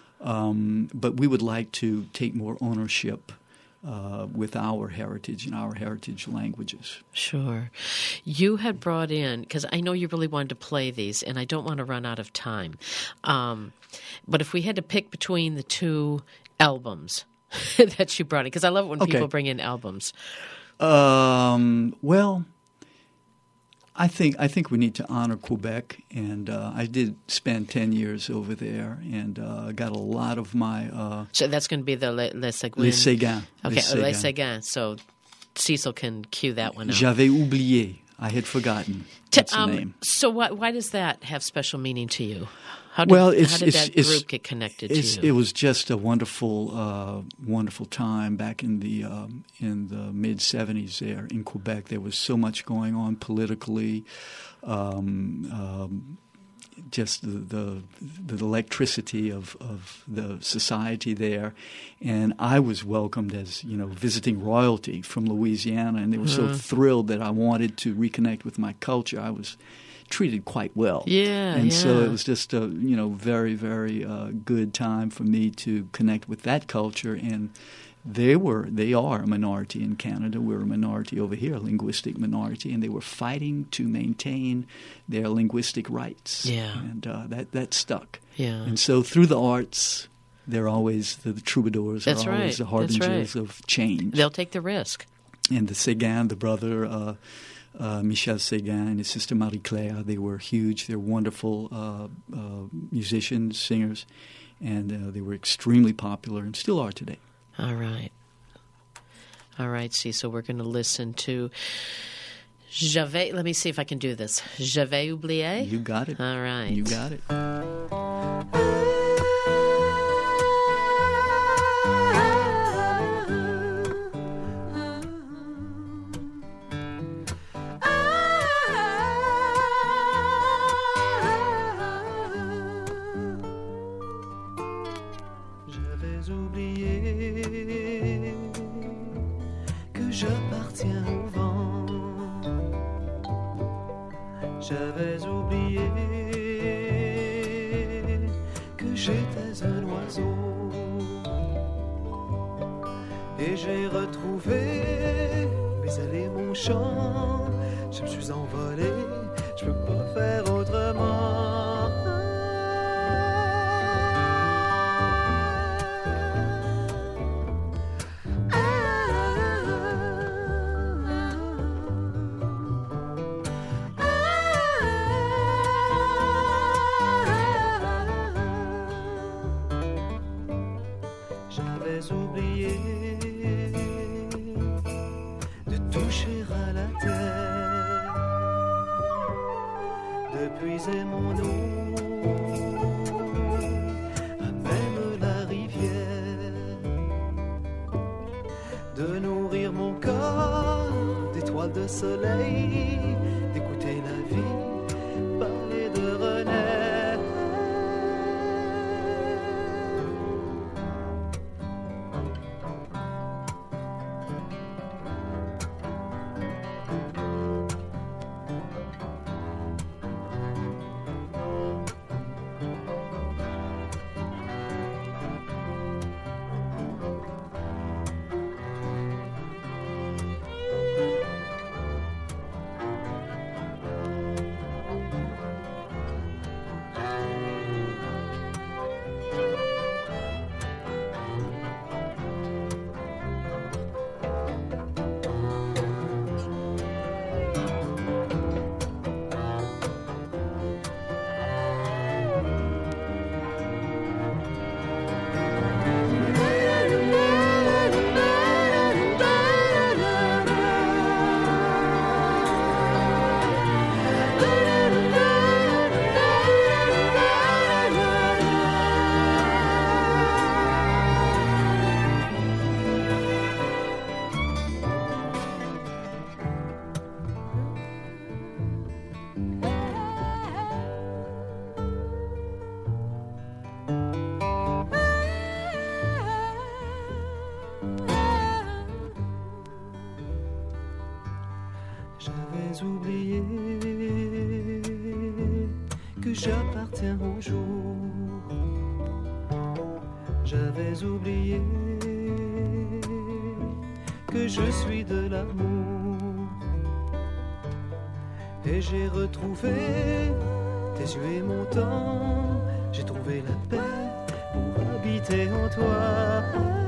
Um, but we would like to take more ownership Uh, with our heritage and our heritage languages. Sure. You had brought in, because I know you really wanted to play these, and I don't want to run out of time. Um, but if we had to pick between the two albums that you brought in, because I love it when okay. people bring in albums. Um, well, I think I think we need to honor Quebec, and uh, I did spend ten years over there, and uh, got a lot of my. Uh, so that's going to be the Les, Les Seguin. Les Séguin. Okay, Les Séguin. Les Seguin. So Cecil can cue that one out. J'avais oublié. I had forgotten. That's um, the name. So why, why does that have special meaning to you? How did, well, it's, how did it's, that it's, group get connected it's, to you? It was just a wonderful, uh, wonderful time back in the um, in the mid seventies there in Quebec. There was so much going on politically. Um, um, just the, the the electricity of of the society there, and I was welcomed as, you know, visiting royalty from Louisiana, and they were mm-hmm. so thrilled that I wanted to reconnect with my culture. I was treated quite well. Yeah, and yeah. so it was just a, you know, very, very uh, good time for me to connect with that culture. And they were, they are a minority in Canada. We're a minority over here, a linguistic minority, and they were fighting to maintain their linguistic rights. Yeah. And uh, that, that stuck. Yeah. And so through the arts, they're always, the, the troubadours That's are right. always the harbingers right. of change. They'll take the risk. And the Séguin, the brother, uh, Uh, Michel Séguin and his sister Marie-Claire, they were huge. They're wonderful uh, uh, musicians, singers, and uh, they were extremely popular and still are today. All right. All right, see, so we're going to listen to J'avais, let me see if I can do this. J'avais oublié? You got it. All right. You got it. J'avais oublié que j'étais un oiseau et j'ai retrouvé mes ailes et mon chant. Je me suis envolé, je peux pas faire autrement. Oublié de toucher à la terre, de puiser mon eau à même la rivière, de nourrir mon corps d'étoiles de soleil, d'écouter la vie parler de renaître. J'avais oublié que j'appartiens au jour. J'avais oublié que je suis de l'amour. Et j'ai retrouvé tes yeux et mon temps. J'ai trouvé la paix pour habiter en toi.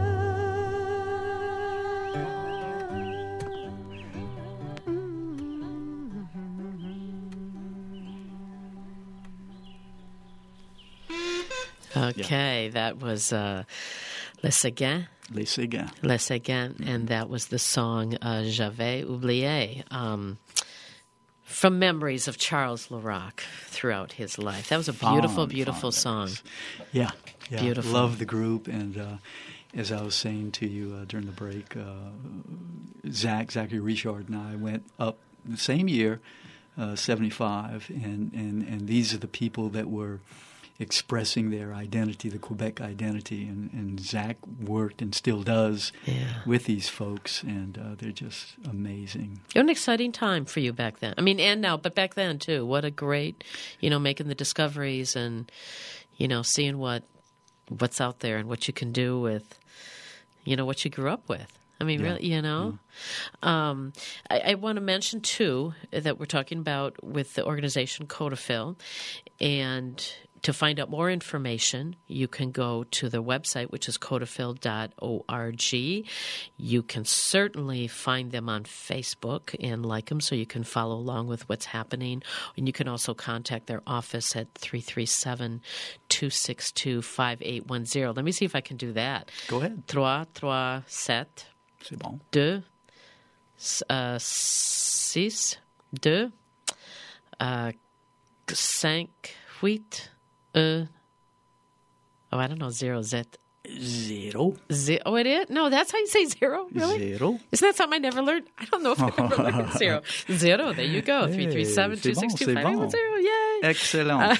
Okay, yeah. That was uh, Les Séguins. Les Séguins. Les Séguins, mm-hmm. And that was the song uh, J'avais oublié, um, from memories of Charles Larocque throughout his life. That was a beautiful, fond, beautiful fond song. Yeah, yeah. Beautiful. Love the group, and uh, as I was saying to you uh, during the break, uh, Zach, Zachary Richard and I went up the same year uh, seventy-five, and, and, and these are the people that were expressing their identity, the Quebec identity, and, and Zach worked and still does yeah. with these folks, and uh, they're just amazing. It was an exciting time for you back then. I mean, and now, but back then too. What a great, you know, making the discoveries and, you know, seeing what what's out there and what you can do with, you know, what you grew up with. I mean, Yeah. really, you know. Yeah. Um, I, I want to mention, too, that we're talking about with the organization Codafil. And to find out more information, you can go to their website, which is codafil dot org. You can certainly find them on Facebook and like them so you can follow along with what's happening. And you can also contact their office at three three seven, two six two, five eight one zero. Let me see if I can do that. Go ahead. Trois, trois, sept, C'est bon. deux, uh, six, deux, uh, cinq, huit, un. Oh, I don't know, zero, zet. Zero. Ze- oh, it is? No, that's how you say zero? Really? Zero. Isn't that something I never learned? I don't know if I ever learned zero. Zero, there you go. three three seven, two six two, five eight one zero. Yay. Excellent.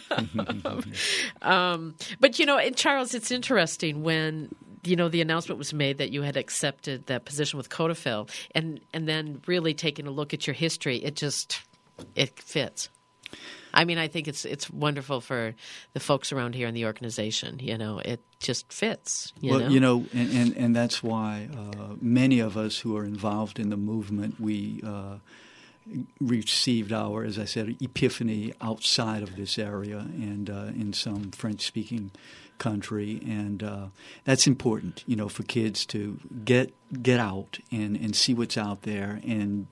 um, but, you know, and Charles, it's interesting when, you know, the announcement was made that you had accepted that position with Codafil, and, and then really taking a look at your history, it just, it fits. I mean, I think it's it's wonderful for the folks around here in the organization. You know, it just fits. You well, know? you know, and, and, and that's why uh, many of us who are involved in the movement, we uh, received our, as I said, epiphany outside of this area and uh, in some French-speaking country, and uh, that's important, you know, for kids to get get out and, and see what's out there and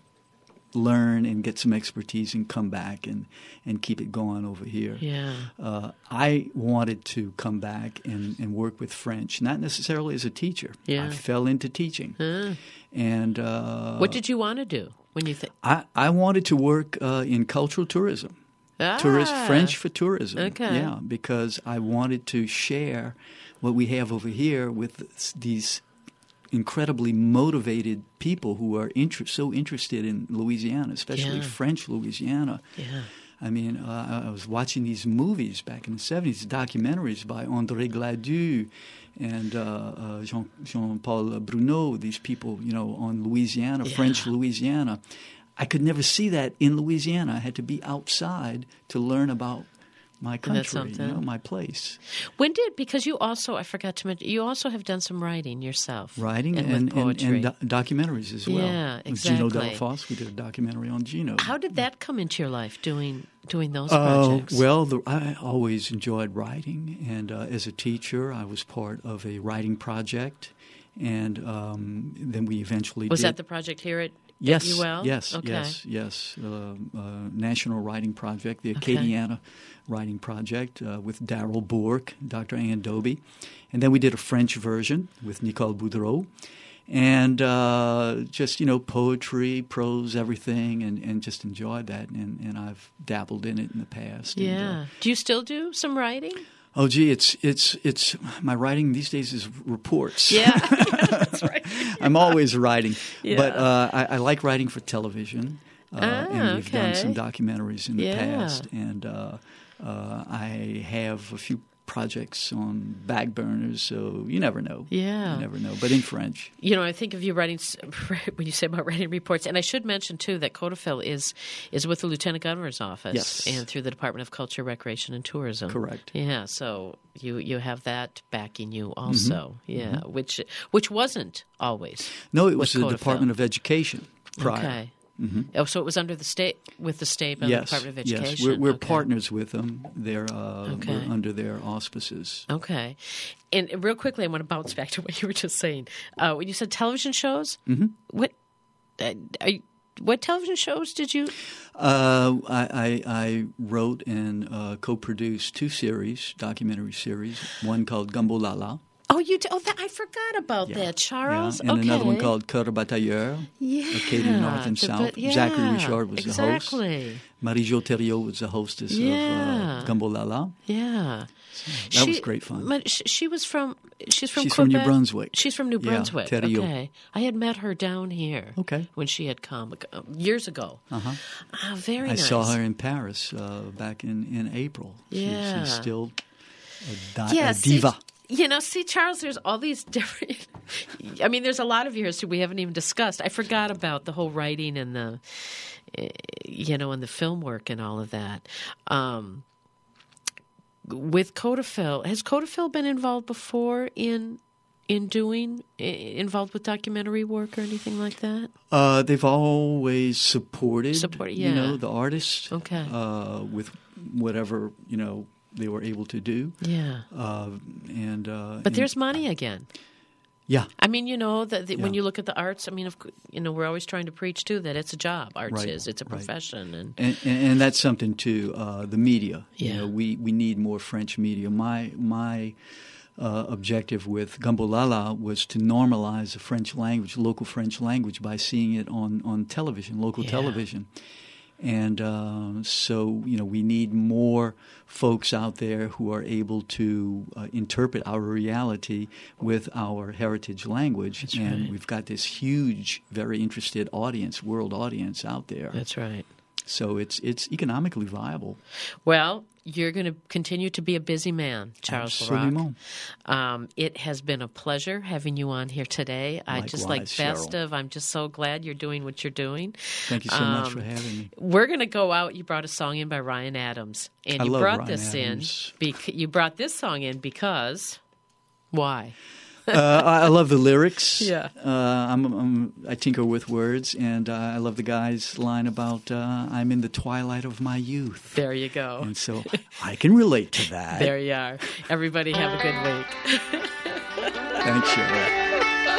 learn and get some expertise and come back and, and keep it going over here. Yeah. Uh, I wanted to come back and, and work with French, not necessarily as a teacher. Yeah. I fell into teaching. Huh. And uh, What did you want to do when you think? I, I wanted to work uh, in cultural tourism. Ah, Tourist French for tourism. Okay. Yeah, because I wanted to share what we have over here with these incredibly motivated people who are inter- so interested in Louisiana, especially Yeah. French Louisiana. Yeah. I mean, uh, I was watching these movies back in the seventies, documentaries by André Gladue and uh, uh, Jean, Jean-Paul Bruno, these people, you know, on Louisiana, Yeah. French Louisiana. I could never see that in Louisiana. I had to be outside to learn about my That's country, you something. know, my place. When did, because you also, I forgot to mention, you also have done some writing yourself. Writing and, and, with and, poetry. and do- documentaries as well. Yeah, With Gino exactly. Delafosse, we did a documentary on Gino. How did that come into your life, doing doing those Uh, projects? well, the, I always enjoyed writing, and uh, as a teacher, I was part of a writing project, and um, then we eventually Was did. that the project here at Yes, U L? yes, Okay. yes, yes. Uh, uh, National Writing Project, the Acadiana Writing Project uh, with Daryl Bourke, Doctor Ann Doby. And then we did a French version with Nicole Boudreau. And uh, just, you know, poetry, prose, everything, and, and just enjoyed that. And, and I've dabbled in it in the past. Yeah. And, uh, Do you still do some writing? oh, gee, it's, it's, it's, my writing these days is reports. Yeah, yeah that's right. I'm always writing, Yeah. but uh, I, I like writing for television, uh, Ah, and we've done okay. some documentaries in the Yeah. past, and uh, uh, I have a few projects on back burners, so you never know. Yeah. You never know, but in French. You know, I think of you writing, s- when you say about writing reports, and I should mention, too, that Codafil is is with the Lieutenant Governor's Office Yes. and through the Department of Culture, Recreation, and Tourism. Correct. Yeah, so you, you have that backing you also, Mm-hmm. yeah, which which wasn't always. No, it with was the Codafil. Department of Education prior. Okay. Oh, so it was under the state, with the state and the Yes, Department of yes, Education. we're, we're Okay. partners with them. They're uh, Okay. we're under their auspices. Okay. And real quickly, I want to bounce back to what you were just saying. Uh, when you said television shows, mm-hmm. what uh, are you, what television shows did you? Uh, I, I, I wrote and uh, co-produced two series, documentary series. One called Gumbo Lala, Oh, you do? Oh, that, I forgot about Yeah. that, Charles. Yeah. And okay. another one called Cœur Batailleur. Yeah. Acadia North and the- South. but- yeah, Zachary Richard was exactly. the host. Marie-Jo Thériault was the hostess Yeah. of uh, Gumbo Lala. Yeah. That was great fun. But she, she was from. She's from She's from Quebec. New Brunswick. She's from New Yeah, Brunswick. Thériault. Okay, I had met her down here. Okay. When she had come uh, years ago. Uh-huh. Ah, very I nice. saw her in Paris uh, back in, in April. She- Yeah. she's still a, di- Yeah, a see- diva. You know, see, Charles, there's all these different. I mean, there's a lot of yours we haven't even discussed. I forgot about the whole writing and the, eh, you know, and the film work and all of that. Um, with Codafil, has Codafil been involved before in in doing i- involved with documentary work or anything like that? Uh, they've always supported, Support- you yeah. know, the artists Okay. uh, with whatever, you know, they were able to do. Yeah, Uh, and uh, but and- there's money again. yeah, I mean, you know, that that when Yeah. you look at the arts, I mean, of, cou- you know, we're always trying to preach too that it's a job. Arts Right, is it's a right. profession, and and, and, and that's something too. Uh, the media, Yeah. you know, we, we need more French media. My my uh, objective with Gumbo Lala was to normalize the French language, local French language, by seeing it on, on television, local Yeah. television. And uh, so, you know, we need more folks out there who are able to uh, interpret our reality with our heritage language. That's and right. we've got this huge, very interested audience, world audience out there. that's right. So it's it's economically viable. Well, you're going to continue to be a busy man, Charles Larocque. Absolument. Um, it has been a pleasure having you on here today. I just like Likewise, best Cheryl. of. I'm just so glad you're doing what you're doing. Thank you so much Um, for having me. We're going to go out. You brought a song in by Ryan Adams, and I you love brought Ryan this Adams. in. Bec- you brought this song in because why? uh, I I love the lyrics. Yeah. Uh, I'm, I'm, I tinker with words, and uh, I love the guy's line about uh, I'm in the twilight of my youth. There you go. And so I can relate to that. There you are. Everybody have a good week. Thanks, Cheryl.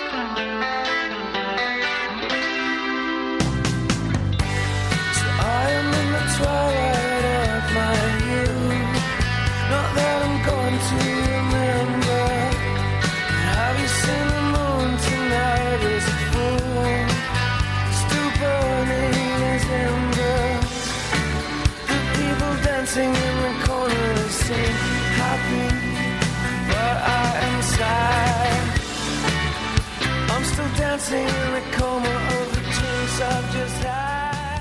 I am in the twilight of my youth. Not that I'm going to remember. But have you seen the moon tonight? Is it full? Still burning as embers. The people dancing in the corners seem happy, but I am sad. I'm still dancing in the coma of the dreams I've just had.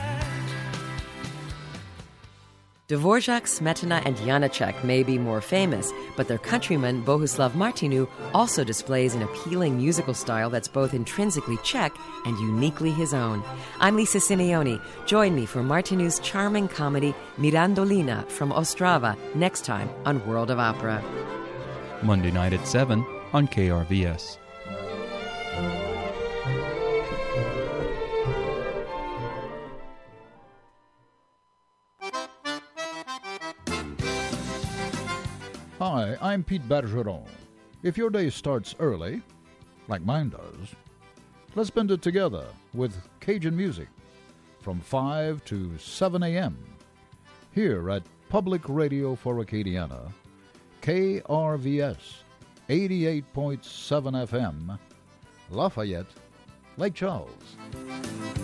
Dvorak, Smetana, and Janacek may be more famous, but their countryman Bohuslav Martinu also displays an appealing musical style that's both intrinsically Czech and uniquely his own. I'm Lisa Simeoni. Join me for Martinu's charming comedy Mirandolina from Ostrava next time on World of Opera. Monday night at seven on K R V S. Hi, I'm Pete Bergeron. If your day starts early, like mine does, let's spend it together with Cajun music from five to seven a.m. here at Public Radio for Acadiana, K R V S eighty-eight point seven F M, Lafayette, Lake Charles.